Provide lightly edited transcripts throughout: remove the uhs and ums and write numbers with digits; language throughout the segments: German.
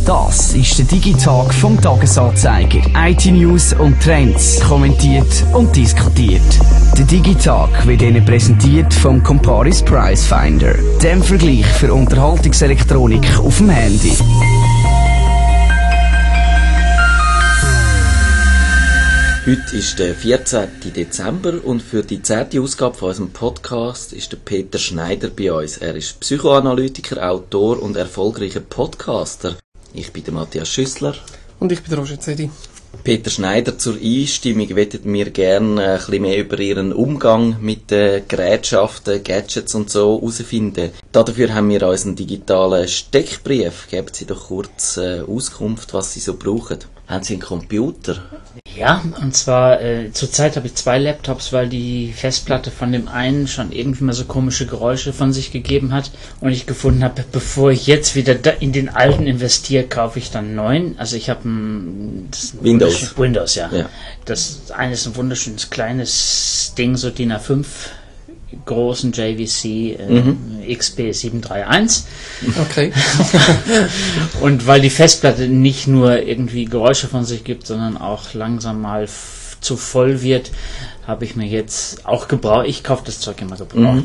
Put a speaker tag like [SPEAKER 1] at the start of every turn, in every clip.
[SPEAKER 1] Das ist der Digitag vom Tagesanzeiger. IT-News und Trends, kommentiert und diskutiert. Der Digitag wird Ihnen präsentiert vom Comparis Pricefinder, dem Vergleich für Unterhaltungselektronik auf dem Handy.
[SPEAKER 2] Heute ist der 14. Dezember und für die 10. Ausgabe von unserem Podcast ist der Peter Schneider bei uns. Er ist Psychoanalytiker, Autor und erfolgreicher Podcaster. Ich bin der Matthias Schüssler.
[SPEAKER 3] Und ich bin der Roger Zedi.
[SPEAKER 2] Peter Schneider, zur Einstimmung möchten wir gerne ein bisschen mehr über Ihren Umgang mit den Gerätschaften, Gadgets und so herausfinden. Dafür haben wir uns einen digitalen Steckbrief. Geben Sie doch kurz Auskunft, was Sie so brauchen. Haben Sie einen Computer?
[SPEAKER 4] Ja, und zwar zurzeit habe ich 2 Laptops, weil die Festplatte von dem einen schon irgendwie mal so komische Geräusche von sich gegeben hat und ich gefunden habe, bevor ich jetzt wieder in den alten investiere, kaufe ich dann einen neuen. Also ich habe ein Windows, ja. Das eine ist ein wunderschönes kleines Ding, so DIN A5 großen JVC XP731.
[SPEAKER 3] Okay.
[SPEAKER 4] Und weil die Festplatte nicht nur irgendwie Geräusche von sich gibt, sondern auch langsam mal zu voll wird, habe ich mir jetzt auch gebraucht. Ich kaufe das Zeug immer gebraucht.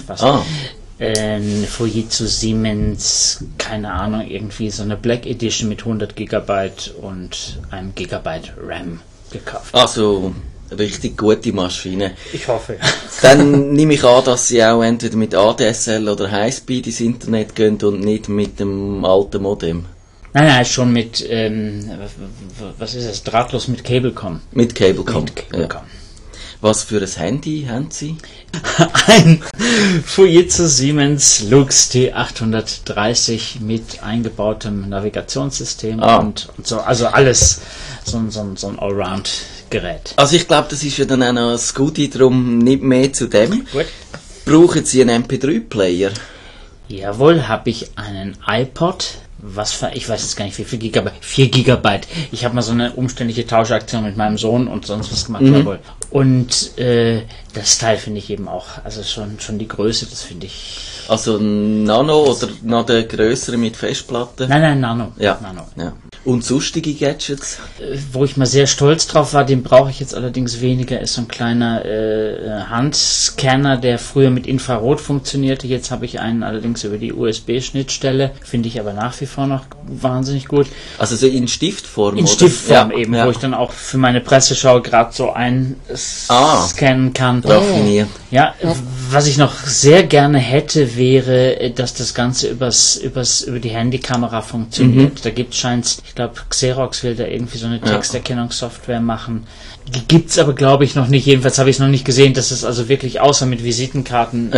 [SPEAKER 4] Fujitsu Siemens, keine Ahnung, irgendwie so eine Black Edition mit 100 GB und einem Gigabyte RAM gekauft.
[SPEAKER 2] Also richtig gute Maschine.
[SPEAKER 4] Ich hoffe, ja.
[SPEAKER 2] Dann nehme ich an, dass Sie auch entweder mit ADSL oder Highspeed ins Internet gehen und nicht mit dem alten Modem.
[SPEAKER 4] Nein, schon mit, was ist das? Drahtlos mit Cablecom.
[SPEAKER 2] Mit Cablecom.
[SPEAKER 4] Ja.
[SPEAKER 2] Was für ein Handy haben Sie?
[SPEAKER 4] Ein Fujitsu Siemens Lux T830 mit eingebautem Navigationssystem und so, also alles so ein Allround-Gerät.
[SPEAKER 2] Also ich glaube, das ist ja dann auch noch ein Goodie, darum nicht mehr zu dem.
[SPEAKER 4] Gut.
[SPEAKER 2] Brauchen Sie einen MP3-Player?
[SPEAKER 4] Jawohl, habe ich einen iPod. Ich weiß jetzt gar nicht, wie viel Gigabyte. 4 Gigabyte. Ich habe mal so eine umständliche Tauschaktion mit meinem Sohn und sonst was gemacht. Jawohl. Und das Teil finde ich eben auch, also schon die Größe, das finde ich.
[SPEAKER 2] Also Nano oder noch der grössere mit Festplatte?
[SPEAKER 4] Nein, Nano.
[SPEAKER 2] Ja.
[SPEAKER 4] Nano.
[SPEAKER 2] Ja. Und sonstige Gadgets?
[SPEAKER 4] Wo ich mal sehr stolz drauf war, den brauche ich jetzt allerdings weniger, ist so ein kleiner Handscanner, der früher mit Infrarot funktionierte. Jetzt habe ich einen allerdings über die USB-Schnittstelle, finde ich aber nach wie vor noch wahnsinnig gut.
[SPEAKER 2] Also so in Stiftform?
[SPEAKER 4] In Stiftform eben, wo ich dann auch für meine Presseschau gerade so einscannen kann.
[SPEAKER 2] Raffiniert.
[SPEAKER 4] Ja, was ich noch sehr gerne hätte, wäre, dass das Ganze über die Handykamera funktioniert. Da scheint's, ich glaube, Xerox will da irgendwie so eine Texterkennungssoftware machen. Die gibt's aber, glaube ich, noch nicht. Jedenfalls habe ich es noch nicht gesehen, dass es also wirklich außer mit Visitenkarten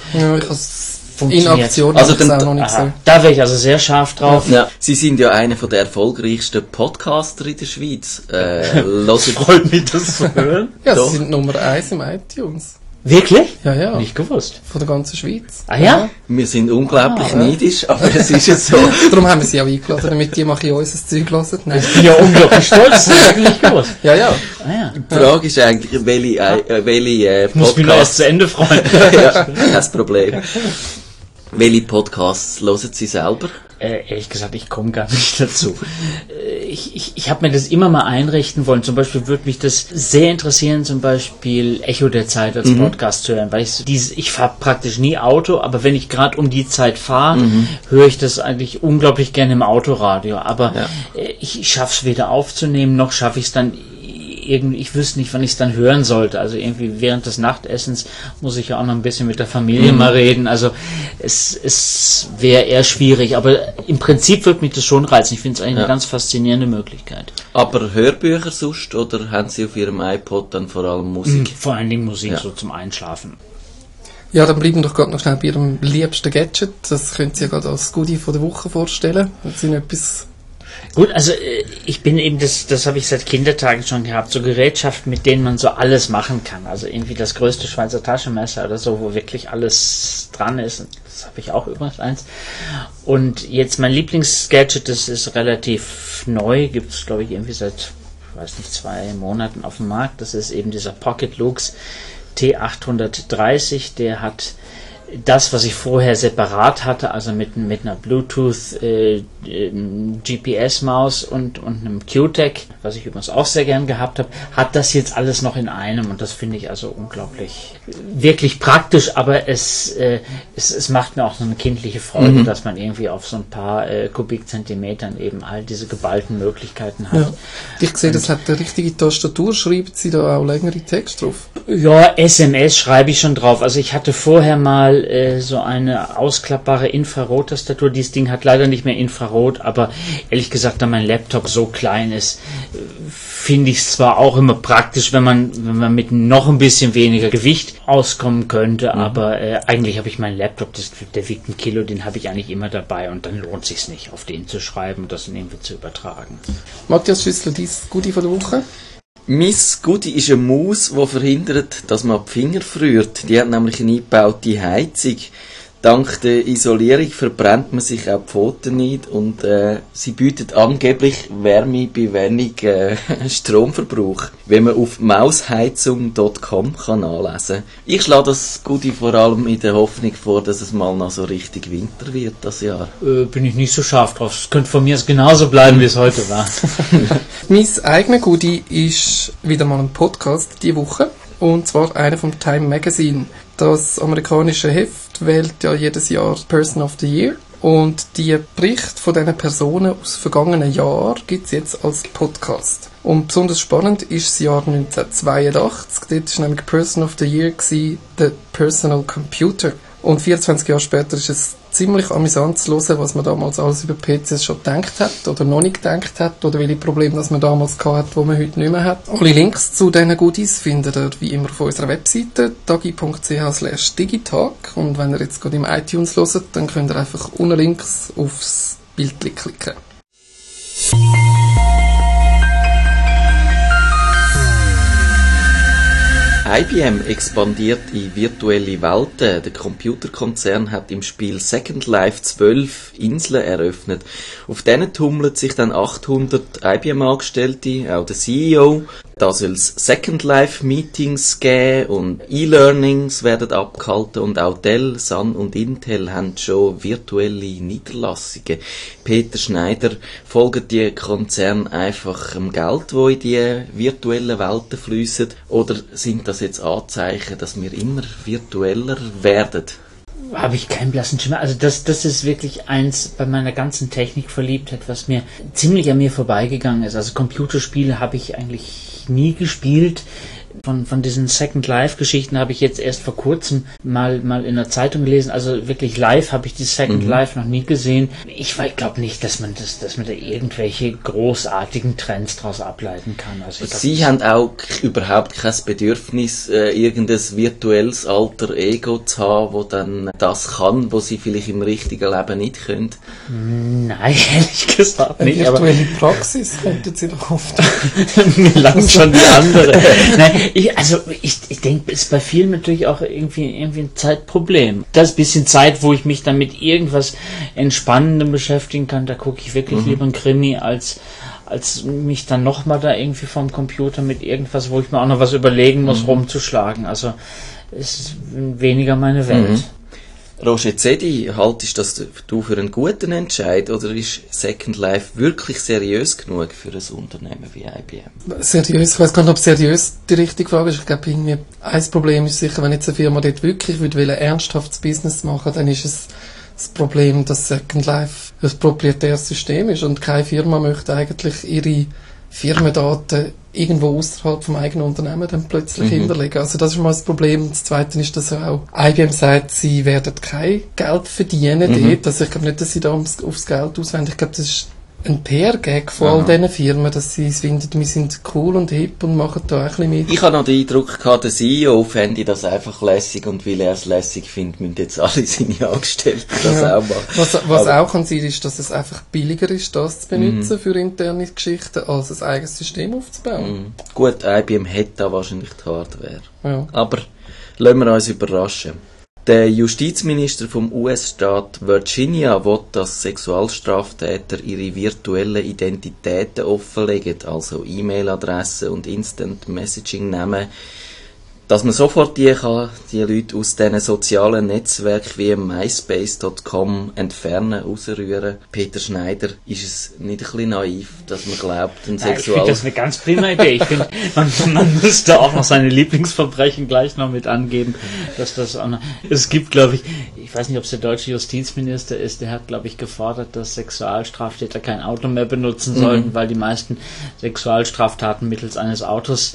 [SPEAKER 3] in Aktion
[SPEAKER 2] also
[SPEAKER 3] auch noch nicht so.
[SPEAKER 4] Da wäre ich also sehr scharf drauf.
[SPEAKER 2] Ja. Sie sind ja einer der erfolgreichsten Podcaster in der Schweiz.
[SPEAKER 4] Freut mich, das zu hören.
[SPEAKER 3] Ja, Sie sind Nummer 1 im iTunes.
[SPEAKER 4] Wirklich?
[SPEAKER 3] Ja.
[SPEAKER 4] Nicht gewusst.
[SPEAKER 3] Von der ganzen Schweiz.
[SPEAKER 4] Ah ja?
[SPEAKER 2] Wir sind unglaublich neidisch, aber es ist ja so.
[SPEAKER 3] Darum haben wir sie auch eingeladen, damit die mal unser Zeug hören. Nein.
[SPEAKER 4] Ich bin ja unglaublich stolz, das habe ich nicht gewusst.
[SPEAKER 3] Ja.
[SPEAKER 4] Ah ja.
[SPEAKER 2] Die Frage ist eigentlich, welche
[SPEAKER 4] Ich muss mich noch erst zu Ende freuen.
[SPEAKER 2] Ja, kein Problem. Welche Podcasts hören Sie selber?
[SPEAKER 4] Ehrlich gesagt, ich komme gar nicht dazu. Ich habe mir das immer mal einrichten wollen. Zum Beispiel würde mich das sehr interessieren, zum Beispiel Echo der Zeit als Podcast zu hören, weil ich fahre praktisch nie Auto, aber wenn ich gerade um die Zeit fahre, höre ich das eigentlich unglaublich gerne im Autoradio. Aber ich schaffe es weder aufzunehmen, noch schaffe ich es dann irgendwie, ich wüsste nicht, wann ich es dann hören sollte. Also irgendwie während des Nachtessens muss ich ja auch noch ein bisschen mit der Familie mal reden. Also es wäre eher schwierig, aber im Prinzip würde mich das schon reizen. Ich finde es eigentlich eine ganz faszinierende Möglichkeit.
[SPEAKER 2] Aber Hörbücher sonst, oder haben Sie auf Ihrem iPod dann vor allem Musik?
[SPEAKER 4] Vor allen Dingen Musik, so zum Einschlafen.
[SPEAKER 3] Ja, dann bleiben wir doch gerade noch schnell bei Ihrem liebsten Gadget. Das können Sie ja gerade als Goodie von der Woche vorstellen. Hat Sie noch etwas...
[SPEAKER 4] Gut, also ich bin eben, das habe ich seit Kindertagen schon gehabt, so Gerätschaften, mit denen man so alles machen kann. Also irgendwie das größte Schweizer Taschenmesser oder so, wo wirklich alles dran ist. Das habe ich auch übrigens eins. Und jetzt mein Lieblingsgadget, das ist relativ neu, gibt es glaube ich irgendwie seit, 2 Monaten auf dem Markt. Das ist eben dieser Pocket Lux T830, der hat das, was ich vorher separat hatte, also mit einer Bluetooth GPS-Maus und einem QTEC, was ich übrigens auch sehr gern gehabt habe, hat das jetzt alles noch in einem, und das finde ich also unglaublich, wirklich praktisch, aber es macht mir auch so eine kindliche Freude, dass man irgendwie auf so ein paar Kubikzentimetern eben all diese geballten Möglichkeiten hat.
[SPEAKER 3] Ja. Ich sehe, das hat eine richtige Tastatur. Schreiben Sie da auch längere Text drauf?
[SPEAKER 4] Ja, SMS schreibe ich schon drauf. Also ich hatte vorher mal so eine ausklappbare Infrarot-Tastatur. Dieses Ding hat leider nicht mehr Infrarot, aber ehrlich gesagt, da mein Laptop so klein ist, finde ich es zwar auch immer praktisch, wenn man mit noch ein bisschen weniger Gewicht auskommen könnte, aber eigentlich habe ich meinen Laptop, der wiegt 1 Kilo, den habe ich eigentlich immer dabei, und dann lohnt es sich nicht, auf den zu schreiben und das dann irgendwie zu übertragen.
[SPEAKER 3] Matthias Schüssler, dein Goodie von der Woche?
[SPEAKER 2] Mein Goodie ist eine Maus, die verhindert, dass man die Finger friert. Die hat nämlich eine eingebaute Heizung. Dank der Isolierung verbrennt man sich auch die Pfoten nicht, und sie bietet angeblich Wärme bei wenig Stromverbrauch, wenn man auf mausheizung.com kann nachlesen. Ich schlage das Goodie vor allem in der Hoffnung vor, dass es mal noch so richtig Winter wird das Jahr.
[SPEAKER 4] Bin ich nicht so scharf drauf. Es könnte von mir genauso bleiben, wie es heute war.
[SPEAKER 3] Mein eigenes Goodie ist wieder mal ein Podcast diese Woche, und zwar einer vom Time Magazine. Das amerikanische Heft wählt ja jedes Jahr Person of the Year, und die Berichte von diesen Personen aus vergangenen Jahren gibt es jetzt als Podcast. Und besonders spannend ist das Jahr 1982. Dort war nämlich Person of the Year the Personal Computer. Und 24 Jahre später ist es ziemlich amüsant zu hören, was man damals alles über PCs schon gedacht hat oder noch nicht gedacht hat, oder welche Probleme das man damals gehabt hat, die man heute nicht mehr hat. Alle Links zu diesen Goodies findet ihr wie immer auf unserer Webseite dagi.ch/digitag, und wenn ihr jetzt gerade im iTunes hört, dann könnt ihr einfach unten links aufs Bild klicken.
[SPEAKER 2] IBM expandiert in virtuelle Welten. Der Computerkonzern hat im Spiel Second Life 12 Inseln eröffnet. Auf denen tummeln sich dann 800 IBM-Angestellte, auch der CEO. Da soll es Second Life Meetings geben und E-Learnings werden abgehalten, und auch Dell, Sun und Intel haben schon virtuelle Niederlassungen. Peter Schneider, folgen die Konzerne einfach dem Geld, das in die virtuellen Welten fließt, oder sind das jetzt Anzeichen, dass wir immer virtueller werden?
[SPEAKER 4] Habe ich keinen blassen Schimmer. Also das ist wirklich eins bei meiner ganzen Technikverliebtheit, was mir ziemlich an mir vorbeigegangen ist. Also Computerspiele habe ich eigentlich nie gespielt. Von diesen Second Life-Geschichten habe ich jetzt erst vor kurzem mal in der Zeitung gelesen. Also wirklich live habe ich die Second Life noch nie gesehen. Ich glaube nicht, dass man da irgendwelche großartigen Trends daraus ableiten kann. Also Sie
[SPEAKER 2] haben auch überhaupt kein Bedürfnis, irgendein virtuelles Alter Ego zu haben, wo dann das kann, wo Sie vielleicht im richtigen Leben nicht können?
[SPEAKER 4] Nein, ehrlich gesagt nicht.
[SPEAKER 3] Eine virtuelle Praxis könnten Sie doch oft.
[SPEAKER 4] Mir langt schon die andere. Nein, ich denke, es ist bei vielen natürlich auch irgendwie ein Zeitproblem. Das bisschen Zeit, wo ich mich dann mit irgendwas Entspannendem beschäftigen kann, da gucke ich wirklich lieber ein Krimi, als mich dann nochmal da irgendwie vom Computer mit irgendwas, wo ich mir auch noch was überlegen muss, rumzuschlagen. Also es ist weniger meine Welt.
[SPEAKER 2] Roger Zedi, haltest du für einen guten Entscheid, oder ist Second Life wirklich seriös genug für ein Unternehmen wie IBM?
[SPEAKER 3] Seriös, ich weiss gar nicht, ob seriös die richtige Frage ist. Ich glaube, irgendwie ein Problem ist sicher, wenn jetzt eine Firma dort wirklich ein ernsthaftes Business machen, dann ist es das Problem, dass Second Life ein proprietäres System ist, und keine Firma möchte eigentlich ihre Firmendaten irgendwo außerhalb vom eigenen Unternehmen dann plötzlich hinterlegen. Also das ist mal das Problem. Das Zweite ist, dass auch IBM sagt, sie werden kein Geld verdienen dort. Also ich glaube nicht, dass sie da aufs Geld auswenden. Ich glaube, das ist ein PR-Gag von all diesen Firmen, dass sie finden, wir sind cool und hip und machen da ein bisschen mit.
[SPEAKER 2] Ich habe noch den Eindruck gehabt, der CEO fände das einfach lässig, und weil er es lässig findet, müssen jetzt alle seine Angestellten das auch machen.
[SPEAKER 3] Was auch kann sein, ist, dass es einfach billiger ist, das zu benutzen für interne Geschichten, als ein eigenes System aufzubauen.
[SPEAKER 2] Gut, IBM hat da wahrscheinlich die Hardware.
[SPEAKER 3] Ja.
[SPEAKER 2] Aber lassen wir uns überraschen. Der Justizminister vom US-Staat Virginia will, dass Sexualstraftäter ihre virtuellen Identitäten offenlegen, also E-Mail-Adressen und Instant-Messaging-Namen. dass man sofort die Leute aus diesen sozialen Netzwerken wie myspace.com entfernen, rausrühren. Peter Schneider, ist es nicht ein bisschen naiv, dass man glaubt, ein
[SPEAKER 4] Ich finde das eine ganz prima Idee. Ich finde, man müsste auch noch seine Lieblingsverbrechen gleich noch mit angeben, dass das auch noch, es gibt, glaube ich weiß nicht, ob es der deutsche Justizminister ist, der hat, glaube ich, gefordert, dass Sexualstraftäter kein Auto mehr benutzen sollten, weil die meisten Sexualstraftaten mittels eines Autos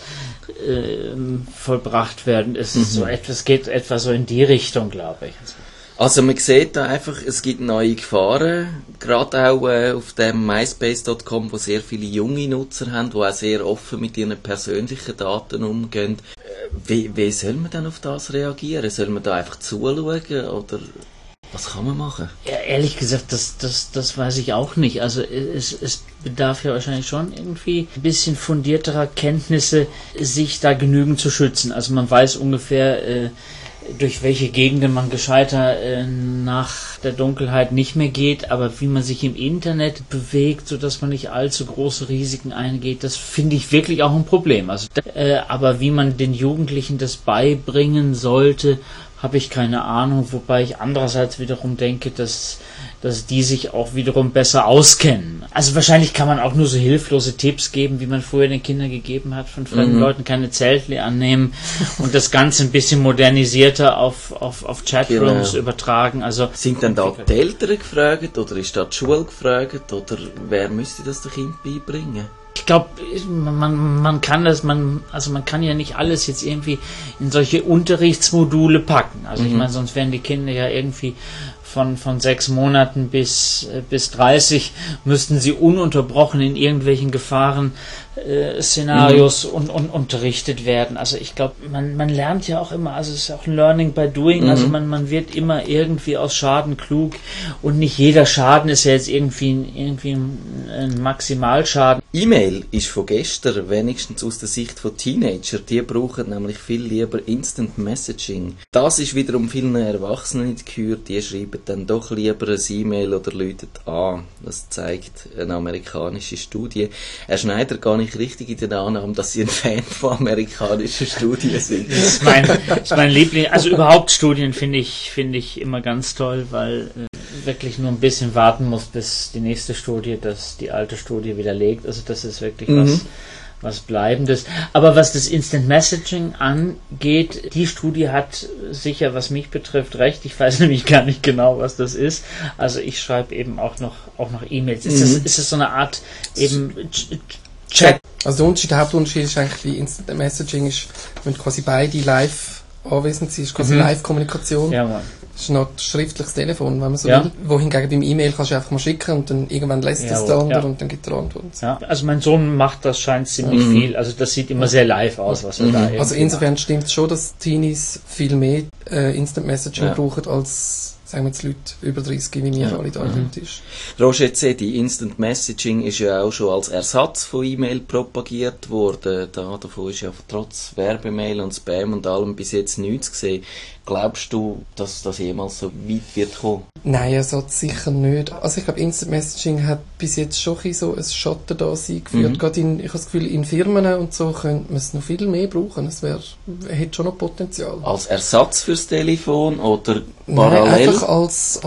[SPEAKER 4] vollbracht werden. Es ist so etwas, geht etwa so in die Richtung, glaube ich.
[SPEAKER 2] Also man sieht da einfach, es gibt neue Gefahren, gerade auch auf dem myspace.com, wo sehr viele junge Nutzer haben, die auch sehr offen mit ihren persönlichen Daten umgehen. Wie soll man denn auf das reagieren? Soll man da einfach zuschauen oder was kann man machen?
[SPEAKER 4] Ja, ehrlich gesagt, das weiß ich auch nicht. Also es bedarf ja wahrscheinlich schon irgendwie ein bisschen fundierterer Kenntnisse, sich da genügend zu schützen. Also man weiß ungefähr, durch welche Gegenden man gescheiter nach der Dunkelheit nicht mehr geht, aber wie man sich im Internet bewegt, sodass man nicht allzu große Risiken eingeht, das finde ich wirklich auch ein Problem. Also, aber wie man den Jugendlichen das beibringen sollte, habe ich keine Ahnung, wobei ich andererseits wiederum denke, dass die sich auch wiederum besser auskennen. Also wahrscheinlich kann man auch nur so hilflose Tipps geben, wie man früher den Kindern gegeben hat, von fremden Leuten keine Zelte annehmen und das Ganze ein bisschen modernisierter auf Chatrooms übertragen. Also
[SPEAKER 2] sind denn da die Eltern gefragt oder ist da die Schule gefragt oder wer müsste das dem Kind beibringen?
[SPEAKER 4] Ich glaube, man kann ja nicht alles jetzt irgendwie in solche Unterrichtsmodule packen. Also ich meine, sonst wären die Kinder ja irgendwie von 6 Monaten bis 30 müssten sie ununterbrochen in irgendwelchen Gefahren-Szenarios und unterrichtet werden. Also ich glaube, man lernt ja auch immer, also es ist auch ein Learning by Doing, also man wird immer irgendwie aus Schaden klug und nicht jeder Schaden ist ja jetzt irgendwie ein Maximalschaden.
[SPEAKER 2] E-Mail ist von gestern, wenigstens aus der Sicht von Teenager. Die brauchen nämlich viel lieber Instant Messaging. Das ist wiederum vielen Erwachsenen nicht gehört. Die schreiben dann doch lieber ein E-Mail oder läuten an. Das zeigt eine amerikanische Studie. Herr Schneider, gar nicht richtig in der Annahme, dass Sie ein Fan von amerikanischen Studien sind.
[SPEAKER 4] Das ist mein Liebling. Also überhaupt Studien finde ich immer ganz toll, weil wirklich nur ein bisschen warten muss, bis die nächste Studie die alte Studie widerlegt. Also das ist wirklich was Bleibendes. Aber was das Instant Messaging angeht, die Studie hat sicher, was mich betrifft, recht. Ich weiß nämlich gar nicht genau, was das ist. Also ich schreibe eben auch noch E-Mails. Ist das so eine Art eben Chat?
[SPEAKER 3] Also der Hauptunterschied ist eigentlich, wie Instant Messaging ist, wenn quasi beide live anwesend sind, ist quasi Live-Kommunikation.
[SPEAKER 4] Ja, Mann.
[SPEAKER 3] Das ist noch schriftliches Telefon, wenn man so will. Wohingegen beim E-Mail kannst du einfach mal schicken und dann irgendwann lässt es der andere und dann gibt er Antwort.
[SPEAKER 4] Ja, also mein Sohn macht das, scheint ziemlich viel. Also das sieht immer sehr live aus, was er da
[SPEAKER 3] Also insofern stimmt es schon, dass Teenies viel mehr Instant Messaging brauchen als, sagen wir jetzt, Leute über 30, wie wir alle da am Tisch.
[SPEAKER 2] Roger Zedi, Instant Messaging ist ja auch schon als Ersatz von E-Mail propagiert worden. Davon ist ja trotz Werbemail und Spam und allem bis jetzt nichts gesehen. Glaubst du, dass das jemals so weit wird kommen?
[SPEAKER 3] Nein, Ersatz sicher nicht. Also ich glaube, Instant Messaging hat bis jetzt schon so ein Schatten da sein geführt. Gerade ich habe das Gefühl, in Firmen und so könnte man es noch viel mehr brauchen. Es hätte schon noch Potenzial.
[SPEAKER 2] Als Ersatz fürs Telefon oder
[SPEAKER 3] parallel? Nein, einfach als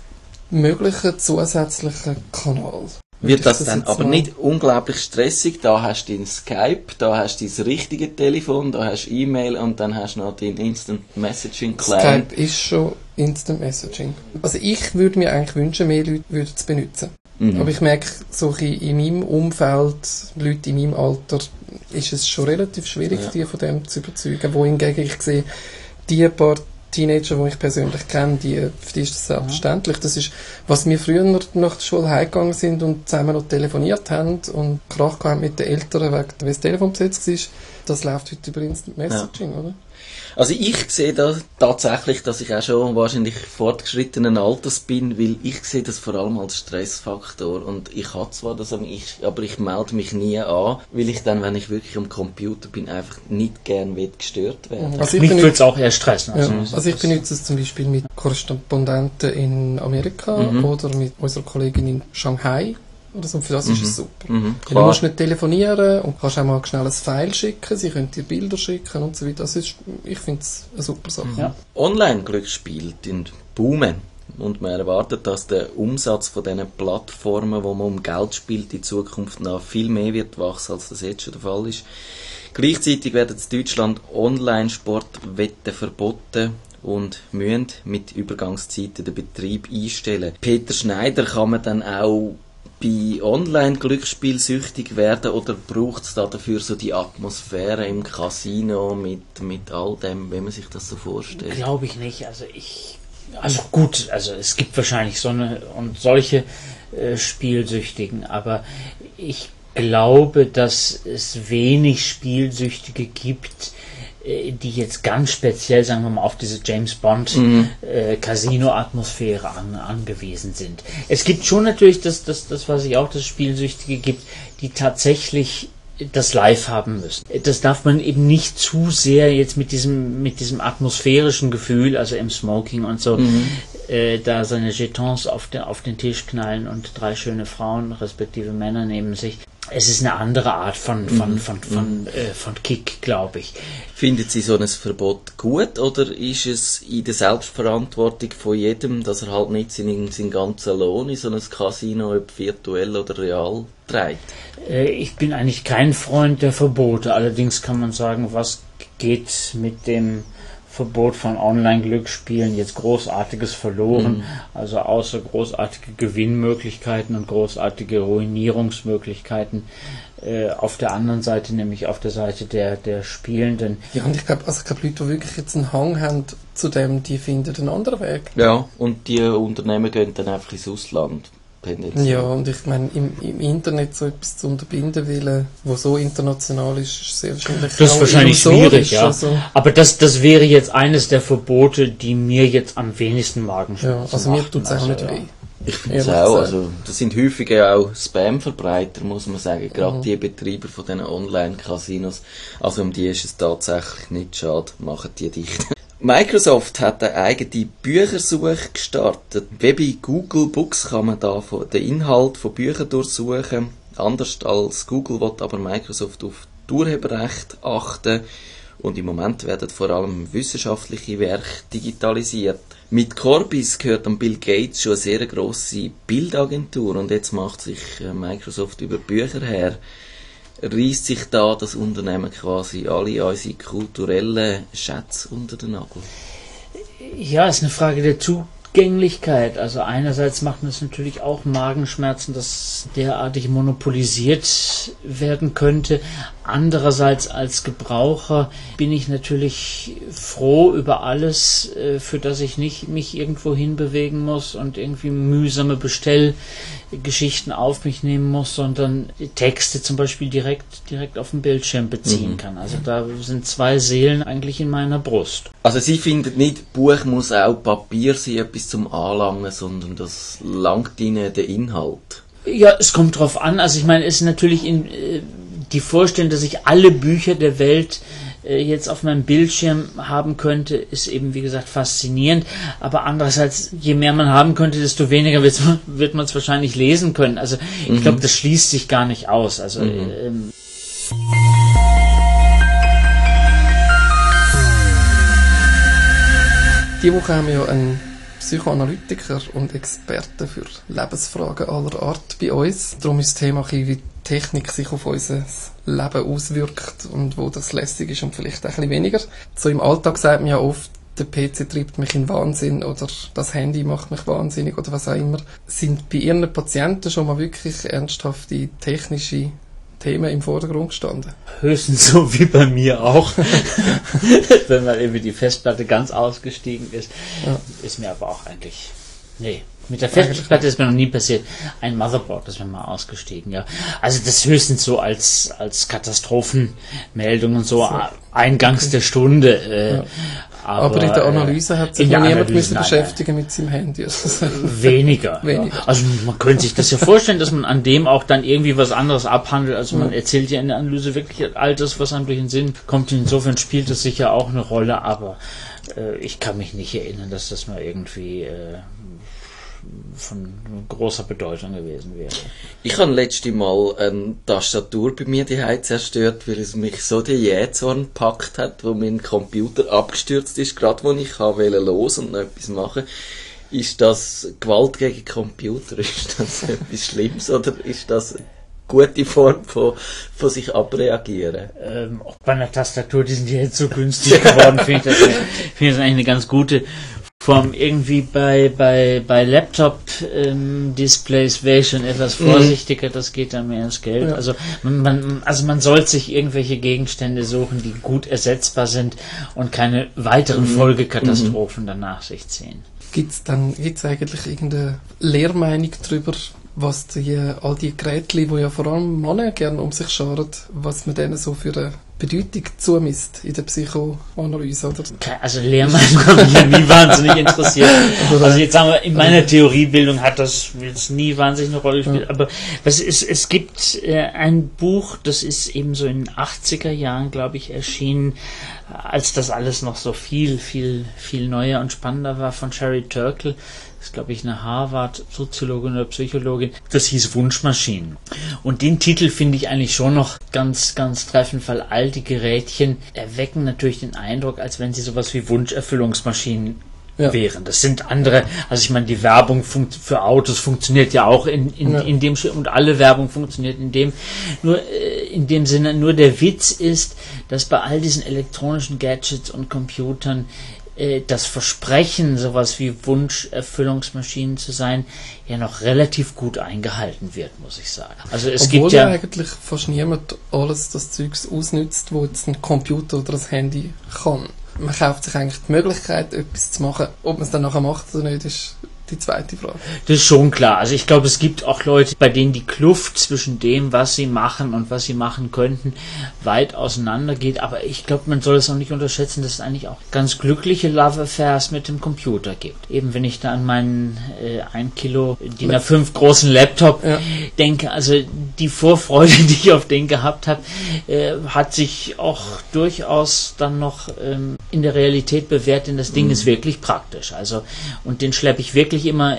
[SPEAKER 3] möglicher zusätzlicher Kanal.
[SPEAKER 2] Wird das dann aber nicht unglaublich stressig? Da hast du dein Skype, da hast du dein richtige Telefon, da hast du E-Mail und dann hast du noch den Instant Messaging Client.
[SPEAKER 3] Skype ist schon Instant Messaging. Also ich würde mir eigentlich wünschen, mehr Leute würden es benutzen. Aber ich merke, so in meinem Umfeld, Leute in meinem Alter, ist es schon relativ schwierig, die von dem zu überzeugen. Wohingegen ich sehe, die paar Teenager, die ich persönlich kenne, für die ist das selbstverständlich. Das ist, was wir früher nach der Schule heimgegangen sind und zusammen noch telefoniert haben und Krach gehabt mit den Eltern, weil das Telefon besetzt war, das läuft heute über Instant Messaging, oder?
[SPEAKER 2] Also ich sehe da tatsächlich, dass ich auch schon wahrscheinlich fortgeschrittenen Alters bin, weil ich sehe das vor allem als Stressfaktor und ich habe zwar das, aber ich melde mich nie an, weil ich dann, wenn ich wirklich am Computer bin, einfach nicht gern gestört werde.
[SPEAKER 4] Also mich würde es auch eher stressen.
[SPEAKER 3] Also ich benutze es zum Beispiel mit Korrespondenten in Amerika oder mit unserer Kollegin in Shanghai oder so. Und für das ist es super.
[SPEAKER 2] Klar.
[SPEAKER 3] Du musst nicht telefonieren und kannst auch mal schnell ein File schicken, sie können dir Bilder schicken und so weiter. Ich finde es eine super Sache.
[SPEAKER 4] Ja.
[SPEAKER 2] Online-Glücksspiele boomen. Und man erwartet, dass der Umsatz von diesen Plattformen, wo man um Geld spielt, in Zukunft noch viel mehr wird wachsen, als das jetzt schon der Fall ist. Gleichzeitig werden in Deutschland Online-Sportwetten verboten und müssen mit Übergangszeiten den Betrieb einstellen. Peter Schneider, kann man dann auch bei Online-Glücksspiel süchtig werden oder braucht es da dafür so die Atmosphäre im Casino mit all dem, wenn man sich das so vorstellt?
[SPEAKER 4] Glaube ich nicht. Also gut, es gibt wahrscheinlich so eine und solche Spielsüchtigen, aber ich glaube, dass es wenig Spielsüchtige gibt, die jetzt ganz speziell, sagen wir mal, auf diese James Bond Casino-Atmosphäre angewiesen sind. Es gibt schon natürlich das weiß ich auch, dass Spielsüchtige gibt, die tatsächlich das live haben müssen. Das darf man eben nicht zu sehr jetzt mit diesem atmosphärischen Gefühl, also im Smoking und so, da seine Jetons auf den Tisch knallen und 3 schöne Frauen, respektive Männer neben sich. Es ist eine andere Art von Kick, glaube ich.
[SPEAKER 2] Findet Sie so ein Verbot gut oder ist es in der Selbstverantwortung von jedem, dass er halt nicht seinen ganzen Lohn in so ein Casino, ob virtuell oder real, trägt?
[SPEAKER 4] Ich bin eigentlich kein Freund der Verbote. Allerdings kann man sagen, was geht mit dem Verbot von Online-Glücksspielen jetzt Großartiges verloren, also außer großartige Gewinnmöglichkeiten und großartige Ruinierungsmöglichkeiten auf der anderen Seite, nämlich auf der Seite der Spielenden.
[SPEAKER 3] Ja, und ich glaube, Leute, die wirklich jetzt einen Hang haben zu dem, die finden einen anderen Weg.
[SPEAKER 2] Ja, und die Unternehmen gehen dann einfach ins Ausland.
[SPEAKER 3] Ja, und ich meine, im Internet so etwas zu unterbinden wollen, wo so international ist sehr wahrscheinlich
[SPEAKER 4] das ist wahrscheinlich schwierig, ja.
[SPEAKER 3] Also.
[SPEAKER 4] Aber das wäre jetzt eines der Verbote, die mir jetzt am wenigsten Magenschmerzen
[SPEAKER 3] ja, also mir tut es auch nicht weh.
[SPEAKER 2] Ich finde es auch, also das sind häufig auch Spam-Verbreiter, muss man sagen, gerade die Betreiber von diesen Online-Casinos, also um die ist es tatsächlich nicht schade, machen die dicht. Microsoft hat eine eigene Büchersuche gestartet. Wie bei Google Books kann man da den Inhalt von Büchern durchsuchen. Anders als Google will aber Microsoft auf die Urheberrechte achten. Und im Moment werden vor allem wissenschaftliche Werke digitalisiert. Mit Corbis gehört an Bill Gates schon eine sehr grosse Bildagentur und jetzt macht sich Microsoft über Bücher her. Reißt sich da das Unternehmen quasi alle unsere kulturellen Schätze unter den Nagel?
[SPEAKER 4] Ja, ist eine Frage der Zugänglichkeit. Also einerseits macht es natürlich auch Magenschmerzen, dass derartig monopolisiert werden könnte. Andererseits als Gebraucher bin ich natürlich froh über alles, für das ich nicht mich irgendwo hinbewegen muss und irgendwie mühsame Bestellgeschichten auf mich nehmen muss, sondern Texte zum Beispiel direkt auf dem Bildschirm beziehen kann. Also da sind 2 Seelen eigentlich in meiner Brust.
[SPEAKER 2] Also Sie finden nicht, Buch muss auch Papier sein, etwas zum Anlangen, sondern das langt Ihnen der Inhalt?
[SPEAKER 4] Ja, es kommt drauf an. Also ich meine, es ist natürlich die Vorstellung, dass ich alle Bücher der Welt jetzt auf meinem Bildschirm haben könnte, ist eben, wie gesagt, faszinierend. Aber andererseits, je mehr man haben könnte, desto weniger wird man es wahrscheinlich lesen können. Also ich glaube, das schließt sich gar nicht aus. Also
[SPEAKER 3] diese Woche haben wir ja einen Psychoanalytiker und Experten für Lebensfragen aller Art bei uns. Darum ist das Thema, wie die Technik sich auf unser Leben auswirkt und wo das lässig ist und vielleicht auch ein bisschen weniger. So im Alltag sagt man ja oft, der PC treibt mich in Wahnsinn oder das Handy macht mich wahnsinnig oder was auch immer. Sind bei Ihren Patienten schon mal wirklich ernsthafte technische Themen im Vordergrund gestanden?
[SPEAKER 4] Höchstens so wie bei mir auch. Wenn man eben die Festplatte ganz ausgestiegen ist. Ja. Ist mir aber auch eigentlich... Nee, mit der Festplatte ist mir noch nie passiert. Ein Motherboard ist mir mal ausgestiegen, ja. Also das höchstens so als Katastrophenmeldung und so eingangs der Stunde. Aber in
[SPEAKER 3] der Analyse hat sich niemand müssen beschäftigen mit seinem Handy.
[SPEAKER 4] Weniger. Also man könnte sich das ja vorstellen, dass man an dem auch dann irgendwie was anderes abhandelt. Also man erzählt ja in der Analyse wirklich all das, was einem durch den Sinn kommt. Insofern spielt das sicher auch eine Rolle, aber ich kann mich nicht erinnern, dass das mal irgendwie von großer Bedeutung gewesen wäre.
[SPEAKER 2] Ich habe letztes Mal eine Tastatur bei mir daheim zerstört, weil es mich so der Jähzorn gepackt hat, wo mein Computer abgestürzt ist, gerade wo ich los und noch etwas machen. Ist das Gewalt gegen Computer? Ist das etwas Schlimmes oder ist das eine gute Form von sich abreagieren?
[SPEAKER 4] Auch bei einer Tastatur, die sind ja jetzt so günstig geworden, finde ich das eigentlich eine ganz gute Form. Irgendwie bei Laptop-Displays wäre ich schon etwas vorsichtiger, das geht dann mehr ins Geld. Ja. Also man sollte sich irgendwelche Gegenstände suchen, die gut ersetzbar sind und keine weiteren Folgekatastrophen danach sich ziehen.
[SPEAKER 3] Gibt's eigentlich irgendeine Lehrmeinung darüber, was all die Geräte, die ja vor allem Männer gerne um sich scharen, was man denen so für eine Bedeutung zumisst in der Psychoanalyse, oder?
[SPEAKER 4] Also Lehrmeinung hat mich ja nie wahnsinnig interessiert. Also jetzt sagen wir, in meiner Theoriebildung hat das jetzt nie wahnsinnig eine Rolle gespielt. Ja. Aber es gibt ein Buch, das ist eben so in den 80er Jahren, glaube ich, erschienen, als das alles noch so viel neuer und spannender war, von Sherry Turkle. Das ist, glaube ich, eine Harvard-Soziologin oder Psychologin. Das hieß Wunschmaschinen. Und den Titel finde ich eigentlich schon noch ganz, ganz treffend, weil all die Gerätchen erwecken natürlich den Eindruck, als wenn sie sowas wie Wunscherfüllungsmaschinen wären. Das sind andere, also ich meine, die Werbung für Autos funktioniert ja auch in dem und alle Werbung funktioniert in dem Sinne. Nur der Witz ist, dass bei all diesen elektronischen Gadgets und Computern das Versprechen, sowas wie Wunscherfüllungsmaschinen zu sein, ja noch relativ gut eingehalten wird, muss ich sagen. Also es
[SPEAKER 3] Obwohl
[SPEAKER 4] gibt ja
[SPEAKER 3] eigentlich fast niemand alles das Zeugs ausnützt, wo jetzt ein Computer oder ein Handy kann. Man kauft sich eigentlich die Möglichkeit, etwas zu machen. Ob man es dann nachher macht oder nicht, ist die zweite Frage.
[SPEAKER 4] Das ist schon klar. Also ich glaube, es gibt auch Leute, bei denen die Kluft zwischen dem, was sie machen und was sie machen könnten, weit auseinander geht. Aber ich glaube, man soll es auch nicht unterschätzen, dass es eigentlich auch ganz glückliche Love-Affairs mit dem Computer gibt. Eben wenn ich da an meinen 1 Kilo DIN A5 großen Laptop denke, also die Vorfreude, die ich auf den gehabt habe, hat sich auch durchaus dann noch in der Realität bewährt, denn das Ding ist wirklich praktisch. Also und den schleppe ich wirklich immer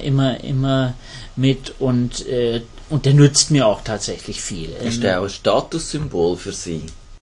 [SPEAKER 4] mit und der nützt mir auch tatsächlich viel.
[SPEAKER 2] Ist der auch ein Statussymbol für Sie?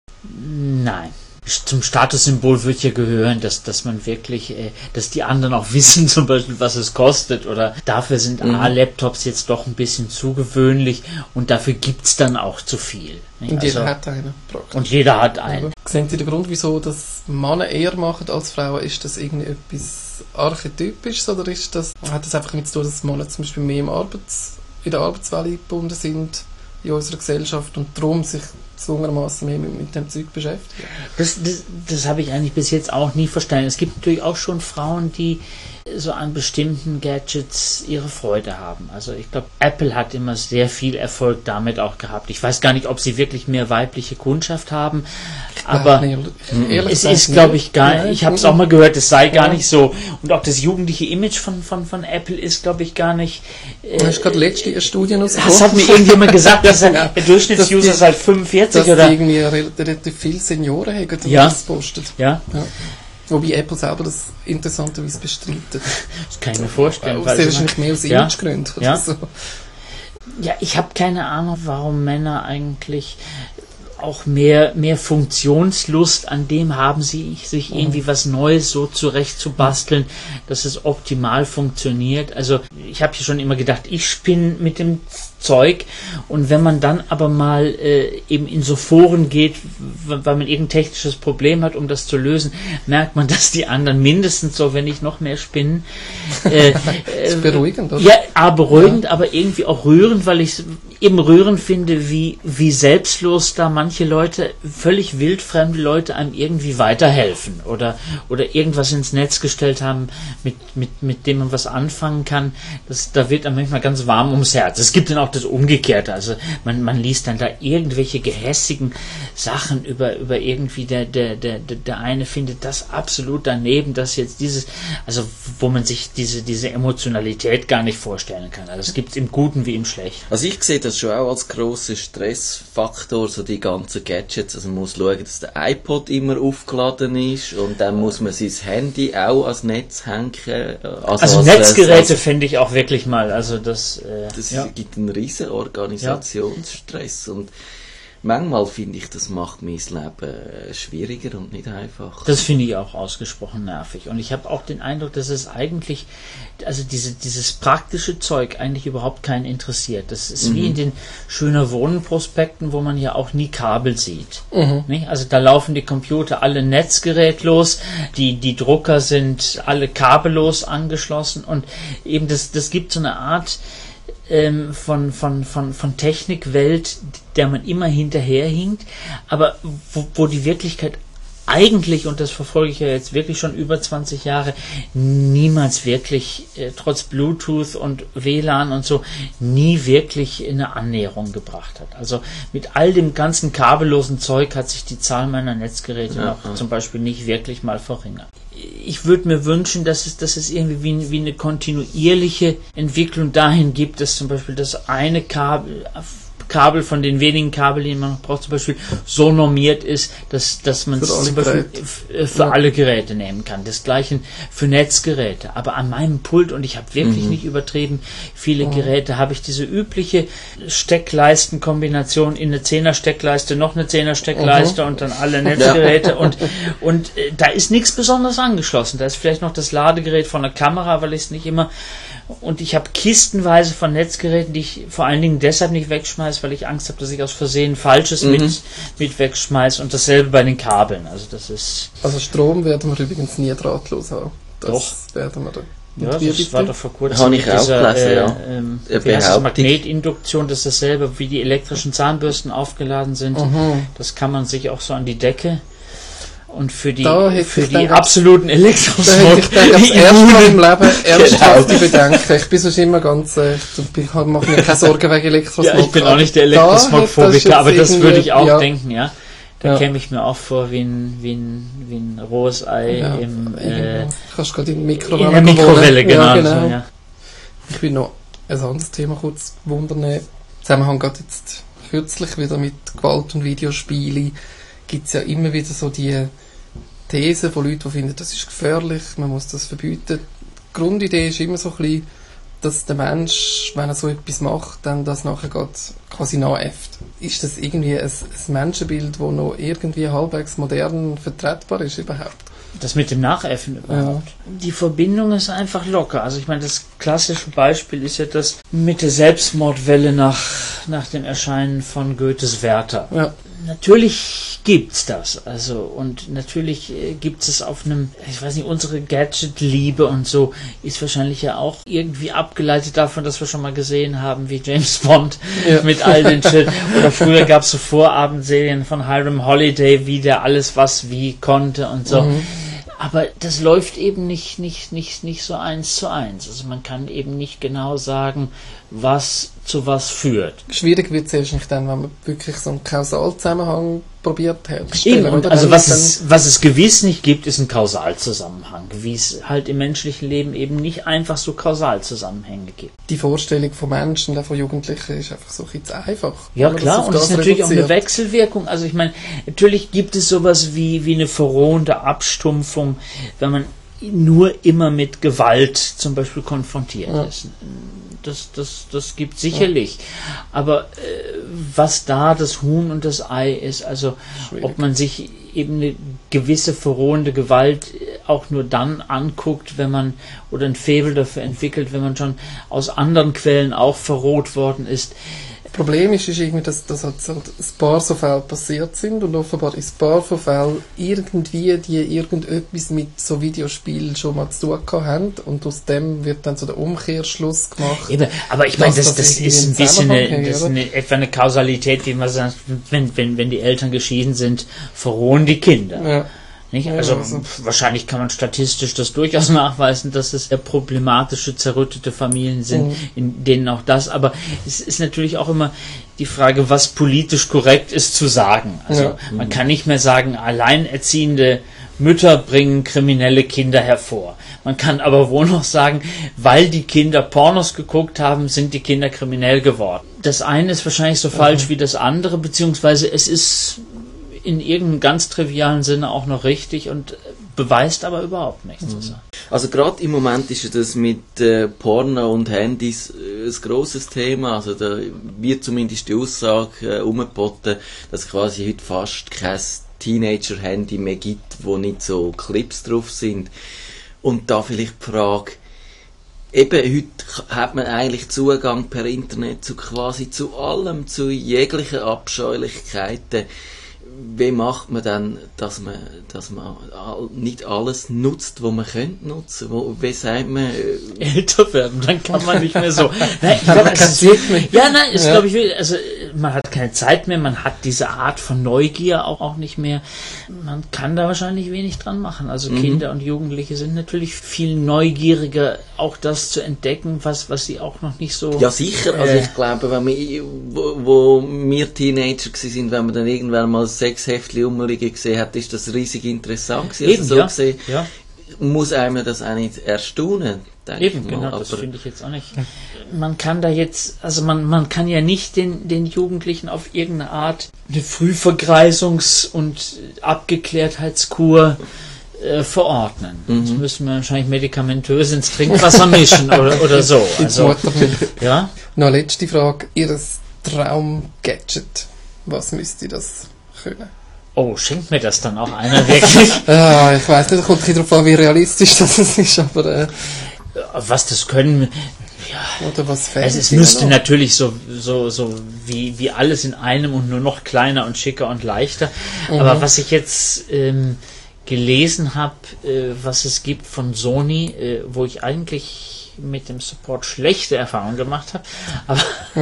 [SPEAKER 4] Nein. Zum Statussymbol würde ja gehören, dass man wirklich, dass die anderen auch wissen, zum Beispiel, was es kostet, oder dafür sind Laptops jetzt doch ein bisschen zu gewöhnlich und dafür gibt's dann auch zu viel.
[SPEAKER 3] Und jeder hat einen.
[SPEAKER 4] Und jeder hat einen.
[SPEAKER 3] Sehen Sie den Grund, wieso das Männer eher machen als Frauen? Ist das irgendwie etwas Archetypisches oder hat das einfach damit zu tun, dass Männer zum Beispiel mehr in der Arbeitswelt gebunden sind in unserer Gesellschaft und darum sich zwungenermaßen mehr mit dem Zeug beschäftigen?
[SPEAKER 4] Das habe ich eigentlich bis jetzt auch nie verstanden. Es gibt natürlich auch schon Frauen, die so an bestimmten Gadgets ihre Freude haben. Also ich glaube, Apple hat immer sehr viel Erfolg damit auch gehabt. Ich weiß gar nicht, ob sie wirklich mehr weibliche Kundschaft haben, aber es ist, glaube ich, ich habe es auch mal gehört, es sei gar nicht so. Und auch das jugendliche Image von Apple ist, glaube ich, gar nicht...
[SPEAKER 3] Da ist gerade letzte eine Studie rausgekommen.
[SPEAKER 4] Das hat mir irgendjemand gesagt, dass der Durchschnittsuser seit 45
[SPEAKER 3] dass
[SPEAKER 4] oder...
[SPEAKER 3] die irgendwie relativ viele Senioren haben, die das postet.
[SPEAKER 4] Ja.
[SPEAKER 3] Wobei Apple selber das interessanterweise bestreitet.
[SPEAKER 4] Das kann ich mir vorstellen.
[SPEAKER 3] Sehr wahrscheinlich mehr aus Imagegründen oder so.
[SPEAKER 4] Ja, ich habe keine Ahnung, warum Männer eigentlich auch mehr Funktionslust an dem haben, sich irgendwie was Neues so zurecht zu basteln, dass es optimal funktioniert. Also ich habe ja schon immer gedacht, ich spinne mit dem Zeug, und wenn man dann aber mal eben in so Foren geht, weil man irgendein technisches Problem hat, um das zu lösen, merkt man, dass die anderen mindestens so, wenn nicht noch mehr spinnen.
[SPEAKER 3] Das ist beruhigend, oder?
[SPEAKER 4] Ja, beruhigend, aber irgendwie auch rührend, weil ich es eben rührend finde, wie selbstlos da manche Leute, völlig wildfremde Leute, einem irgendwie weiterhelfen oder irgendwas ins Netz gestellt haben, mit dem man was anfangen kann. Da wird einem manchmal ganz warm ums Herz. Es gibt dann auch das Umgekehrte. Also man liest dann da irgendwelche gehässigen Sachen über irgendwie der eine findet das absolut daneben, dass jetzt dieses, also wo man sich diese Emotionalität gar nicht vorstellen kann. Also es gibt es im Guten wie im Schlechten.
[SPEAKER 2] Also ich sehe das schon auch als grosser Stressfaktor, so die ganzen Gadgets. Also man muss schauen, dass der iPod immer aufgeladen ist und dann muss man sein Handy auch ans Netz hängen.
[SPEAKER 4] Also Netzgeräte finde ich auch wirklich mal, also das
[SPEAKER 2] gibt einen riesen Organisationsstress und manchmal finde ich, das macht mein Leben schwieriger und nicht einfacher.
[SPEAKER 4] Das finde ich auch ausgesprochen nervig. Und ich habe auch den Eindruck, dass es eigentlich, also dieses praktische Zeug eigentlich überhaupt keinen interessiert. Das ist wie in den Schöner Wohnen-Prospekten, wo man ja auch nie Kabel sieht. Nicht? Also da laufen die Computer alle netzgerätlos, die Drucker sind alle kabellos angeschlossen und eben das gibt so eine Art von Technikwelt, der man immer hinterherhinkt, aber wo die Wirklichkeit eigentlich, und das verfolge ich ja jetzt wirklich schon über 20 Jahre, niemals wirklich, trotz Bluetooth und WLAN und so, nie wirklich eine Annäherung gebracht hat. Also mit all dem ganzen kabellosen Zeug hat sich die Zahl meiner Netzgeräte noch zum Beispiel nicht wirklich mal verringert. Ich würde mir wünschen, dass es irgendwie wie eine kontinuierliche Entwicklung dahin gibt, dass zum Beispiel das eine Kabel von den wenigen Kabeln, die man noch braucht, zum Beispiel so normiert ist, dass man es zum Beispiel für alle Geräte nehmen kann. Das Gleiche für Netzgeräte. Aber an meinem Pult, und ich habe wirklich nicht übertrieben, viele Geräte, habe ich diese übliche Steckleistenkombination in eine 10er-Steckleiste, noch eine 10er-Steckleiste und dann alle Netzgeräte und da ist nichts Besonderes angeschlossen. Da ist vielleicht noch das Ladegerät von der Kamera, weil ich es nicht immer... Und ich habe kistenweise von Netzgeräten, die ich vor allen Dingen deshalb nicht wegschmeiße, weil ich Angst habe, dass ich aus Versehen Falsches mit wegschmeiße. Und dasselbe bei den Kabeln. Also das ist...
[SPEAKER 3] Also Strom werden wir übrigens nie drahtlos haben. Das werden wir dann.
[SPEAKER 4] Ja, das war doch vor kurzem
[SPEAKER 2] habe ich auch gelesen,
[SPEAKER 4] wie heißt das, Magnetinduktion, das ist dasselbe, wie die elektrischen Zahnbürsten aufgeladen sind. Das kann man sich auch so an die Decke... Und für die absoluten Elektrosmog.
[SPEAKER 3] Da hätte ich dann das erste Mal im Leben ernsthafte Bedenken. Ich bin sonst immer ganz, ich mache mir keine Sorgen wegen Elektrosmog.
[SPEAKER 4] Ja, ich bin auch nicht der Elektrosmog-Phobiker, aber das würde ich auch denken, ja. Da käme ich mir auch vor wie ein rohes Ei
[SPEAKER 3] kannst du gerade in
[SPEAKER 4] der Mikrowelle, genau.
[SPEAKER 3] genau.
[SPEAKER 4] So, ja.
[SPEAKER 3] Ich will noch ein anderes Thema kurz wundern. Zusammenhang gerade jetzt kürzlich wieder mit Gewalt und Videospielen gibt es ja immer wieder so die These von Leuten, die finden, das ist gefährlich, man muss das verbieten. Die Grundidee ist immer so ein bisschen, dass der Mensch, wenn er so etwas macht, dann das nachher quasi nachäfft. Ist das irgendwie ein Menschenbild, das noch irgendwie halbwegs modern vertretbar ist überhaupt?
[SPEAKER 4] Das mit dem Nachäffen überhaupt. Ja. Die Verbindung ist einfach locker. Also ich meine, das klassische Beispiel ist ja das mit der Selbstmordwelle nach dem Erscheinen von Goethes Werther. Ja. Natürlich gibt's das, also, und natürlich gibt's es auf einem, ich weiß nicht, unsere Gadget-Liebe und so ist wahrscheinlich ja auch irgendwie abgeleitet davon, dass wir schon mal gesehen haben, wie James Bond mit all den Shit, oder früher gab's so Vorabendserien von Hiram Holiday, wie der alles was wie konnte und so. Aber das läuft eben nicht so 1:1. Also man kann eben nicht genau sagen, was zu was führt.
[SPEAKER 3] Schwierig wird es erst dann, wenn man wirklich so einen Kausalzusammenhang probiert herzustellen.
[SPEAKER 4] Eben, also was es gewiss nicht gibt, ist ein Kausalzusammenhang, wie es halt im menschlichen Leben eben nicht einfach so Kausalzusammenhänge gibt.
[SPEAKER 3] Die Vorstellung von Menschen, von Jugendlichen ist einfach so ein bisschen einfach.
[SPEAKER 4] Ja klar, und es ist natürlich auch eine Wechselwirkung. Also ich meine, natürlich gibt es sowas wie eine verrohende Abstumpfung, wenn man nur immer mit Gewalt zum Beispiel konfrontiert ist. Das gibt sicherlich. Aber was da das Huhn und das Ei ist, also ob man sich eben eine gewisse verrohende Gewalt auch nur dann anguckt, wenn man, oder ein Faible dafür entwickelt, wenn man schon aus anderen Quellen auch verroht worden ist.
[SPEAKER 3] Problem ist irgendwie, dass halt so ein paar so Fälle passiert sind und offenbar ist ein paar von Fällen irgendwie, die irgendetwas mit so Videospielen schon mal zu tun haben und aus dem wird dann so der Umkehrschluss gemacht. Eben,
[SPEAKER 4] aber ich meine, das ist ein bisschen etwa eine Kausalität, wie man sagt, wenn die Eltern geschieden sind, verrohen die Kinder. Ja. Nicht? Also wahrscheinlich kann man statistisch das durchaus nachweisen, dass es problematische, zerrüttete Familien sind, in denen auch das, aber es ist natürlich auch immer die Frage, was politisch korrekt ist zu sagen. Also man kann nicht mehr sagen, alleinerziehende Mütter bringen kriminelle Kinder hervor. Man kann aber wohl noch sagen, weil die Kinder Pornos geguckt haben, sind die Kinder kriminell geworden. Das eine ist wahrscheinlich so falsch wie das andere, beziehungsweise es ist in irgendeinem ganz trivialen Sinne auch noch richtig und beweist aber überhaupt nichts.
[SPEAKER 2] Also gerade im Moment ist ja das mit Porno und Handys ein grosses Thema. Also da wird zumindest die Aussage umgeboten, dass quasi heute fast kein Teenager-Handy mehr gibt, wo nicht so Clips drauf sind. Und da vielleicht die Frage, eben heute hat man eigentlich Zugang per Internet zu quasi zu allem, zu jeglichen Abscheulichkeiten. Wie macht man dann, dass man nicht alles nutzt, was man könnte nutzen? Wie sagt man?
[SPEAKER 4] Älter werden, dann kann man nicht mehr so. Nein, ist glaube ich, also man hat keine Zeit mehr, man hat diese Art von Neugier auch nicht mehr. Man kann da wahrscheinlich wenig dran machen. Also Kinder und Jugendliche sind natürlich viel neugieriger, auch das zu entdecken, was sie auch noch nicht so...
[SPEAKER 2] Ja, sicher. Also ich glaube, wenn wo wir Teenager waren, wenn man dann irgendwann mal 6 Heftchen umliegen gesehen hat, ist das riesig interessant gewesen.
[SPEAKER 4] Eben,
[SPEAKER 2] also so gesehen,
[SPEAKER 4] ja.
[SPEAKER 2] Muss einem das auch nicht erstaunen.
[SPEAKER 4] Eben, genau, das finde ich jetzt auch nicht. Man kann da jetzt, also man kann ja nicht den Jugendlichen auf irgendeine Art eine Frühvergreisungs- und Abgeklärtheitskur verordnen. Das müssen wir wahrscheinlich medikamentös ins Trinkwasser mischen oder so. Also, ja?
[SPEAKER 3] Noch letzte Frage. Ihr Traum-Gadget. Was müsste das können?
[SPEAKER 4] Oh, schenkt mir das dann auch einer wirklich?
[SPEAKER 3] Ja, ich weiss nicht, es kommt ein bisschen darauf an, wie realistisch das ist, aber...
[SPEAKER 4] was das können... Ja,
[SPEAKER 3] oder was
[SPEAKER 4] also es müsste natürlich so wie alles in einem und nur noch kleiner und schicker und leichter. Aber was ich jetzt gelesen habe, was es gibt von Sony, wo ich eigentlich mit dem Support schlechte Erfahrungen gemacht habe,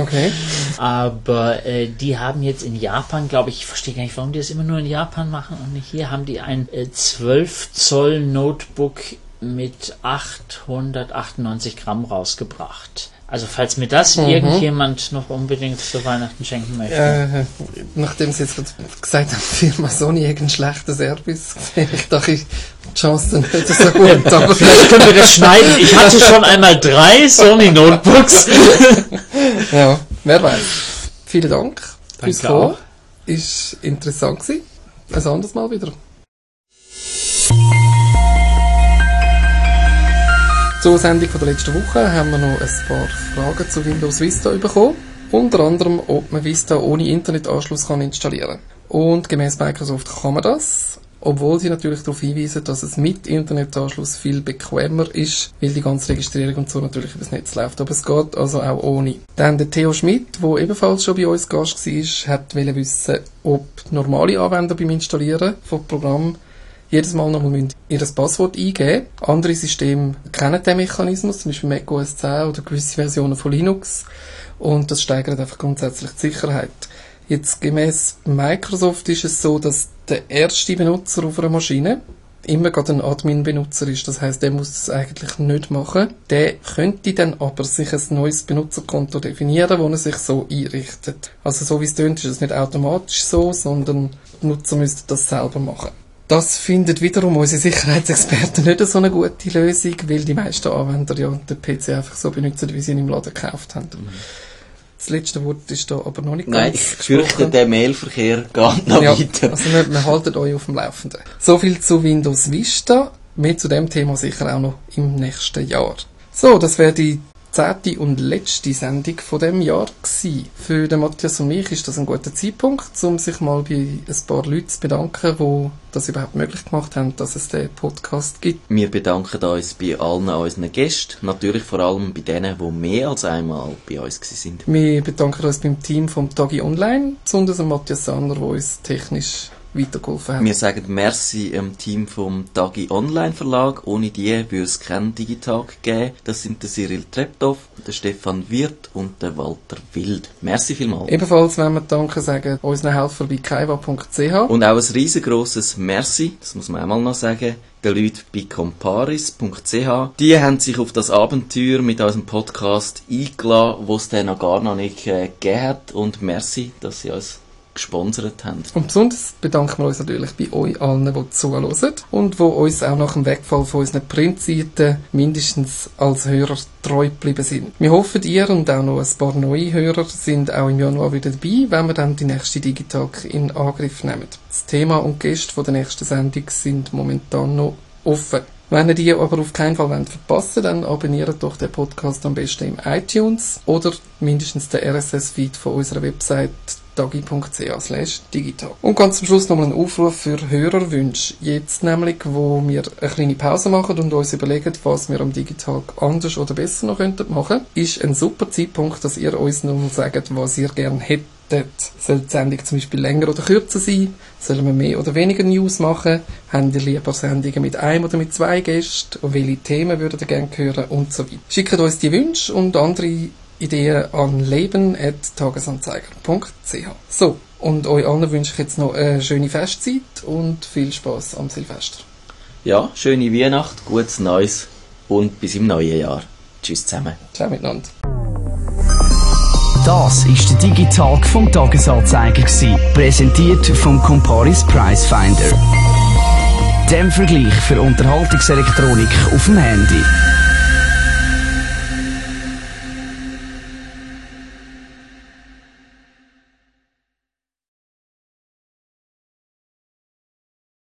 [SPEAKER 4] aber die haben jetzt in Japan, glaube ich verstehe gar nicht, warum die das immer nur in Japan machen und nicht hier, haben die ein 12 Zoll Notebook mit 898 Gramm rausgebracht. Also falls mir das irgendjemand noch unbedingt zu Weihnachten schenken möchte.
[SPEAKER 3] Nachdem sie jetzt gesagt haben, die Firma Sony hat einen schlechten Service gesehen, ich dachte, die Chancen nicht so gut. Aber
[SPEAKER 4] vielleicht können wir das schneiden. Ich hatte schon einmal 3 Sony Notebooks.
[SPEAKER 3] Ja, wer weiß. Vielen Dank fürs
[SPEAKER 4] Danke auch.
[SPEAKER 3] Ist interessant gewesen. Ein anderes Mal wieder. Zur Sendung von der letzten Woche haben wir noch ein paar Fragen zu Windows Vista bekommen. Unter anderem, ob man Vista ohne Internetanschluss installieren kann. Und gemäss Microsoft kann man das, obwohl sie natürlich darauf hinweisen, dass es mit Internetanschluss viel bequemer ist, weil die ganze Registrierung und so natürlich über das Netz läuft. Aber es geht also auch ohne. Dann der Theo Schmidt, der ebenfalls schon bei uns Gast war, wollte wissen, ob normale Anwender beim Installieren von Programmen jedes Mal nochmal ihr Passwort eingeben. Andere Systeme kennen den Mechanismus, zum Beispiel Mac OS X oder gewisse Versionen von Linux. Und das steigert einfach grundsätzlich die Sicherheit. Jetzt gemäss Microsoft ist es so, dass der erste Benutzer auf einer Maschine immer gerade ein Admin-Benutzer ist. Das heisst, der muss das eigentlich nicht machen. Der könnte dann aber sich ein neues Benutzerkonto definieren, wo er sich so einrichtet. Also so wie es tönt, ist es nicht automatisch so, sondern die Nutzer müssten das selber machen. Das findet wiederum unsere Sicherheitsexperten nicht so eine gute Lösung, weil die meisten Anwender ja den PC einfach so benutzen, wie sie ihn im Laden gekauft haben. Das letzte Wort ist da aber noch nicht ganz
[SPEAKER 2] Nein, ich fürchte, der Mailverkehr geht noch weiter.
[SPEAKER 3] Also wir halten euch auf dem Laufenden. So viel zu Windows Vista. Mehr zu dem Thema sicher auch noch im nächsten Jahr. So, das wäre die 10. und letzte Sendung von dem Jahr gewesen. Für den Matthias und mich ist das ein guter Zeitpunkt, um sich mal bei ein paar Leuten zu bedanken, die das überhaupt möglich gemacht haben, dass es den Podcast gibt.
[SPEAKER 2] Wir bedanken uns bei allen unseren Gästen, natürlich vor allem bei denen, die mehr als einmal bei uns waren.
[SPEAKER 3] Wir bedanken uns beim Team vom Tagi Online, besonders Matthias Sanner, der uns technisch weitergeholfen haben.
[SPEAKER 2] Wir sagen merci dem Team vom Tagi Online Verlag. Ohne die würde es keinen Digitag geben. Das sind der Cyril Treptow, der Stefan Wirth und der Walter Wild. Merci vielmals.
[SPEAKER 3] Ebenfalls wollen wir Danke sagen unseren Helfer bei kaiwa.ch.
[SPEAKER 2] Und auch ein riesengroßes Merci, das muss man auch mal noch sagen, den Leuten bei comparis.ch. Die haben sich auf das Abenteuer mit unserem Podcast eingeladen, das es dann noch gar noch nicht gegeben hat. Und merci, dass sie uns gesponsert haben.
[SPEAKER 3] Und besonders bedanken wir uns natürlich bei euch allen, die zuhören und die uns auch nach dem Wegfall von unseren Printseiten mindestens als Hörer treu geblieben sind. Wir hoffen, ihr und auch noch ein paar neue Hörer sind auch im Januar wieder dabei, wenn wir dann die nächste Digitag in Angriff nehmen. Das Thema und Gäste von der nächsten Sendung sind momentan noch offen. Wenn ihr die aber auf keinen Fall verpassen wollt, dann abonniert doch den Podcast am besten im iTunes oder mindestens den RSS-Feed von unserer Website tagi.ch/digital. Und ganz zum Schluss nochmal ein Aufruf für Hörerwünsche. Jetzt nämlich, wo wir eine kleine Pause machen und uns überlegen, was wir am Digitag anders oder besser noch machen könnten, ist ein super Zeitpunkt, dass ihr uns nochmal sagt, was ihr gerne hättet. Soll die Sendung zum Beispiel länger oder kürzer sein? Sollen wir mehr oder weniger News machen? Habt ihr lieber Sendungen mit einem oder mit zwei Gästen? Und welche Themen würdet ihr gerne hören? Und so weiter. Schickt uns die Wünsche und andere Ideen an leben@tagesanzeiger.ch. So, und euch allen wünsche ich jetzt noch eine schöne Festzeit und viel Spass am Silvester.
[SPEAKER 2] Ja, schöne Weihnacht, gutes Neues und bis im neuen Jahr. Tschüss zusammen.
[SPEAKER 3] Ciao miteinander.
[SPEAKER 1] Das ist der Digitag vom Tagesanzeiger gewesen, präsentiert vom Comparis Pricefinder. Dem Vergleich für Unterhaltungselektronik auf dem Handy.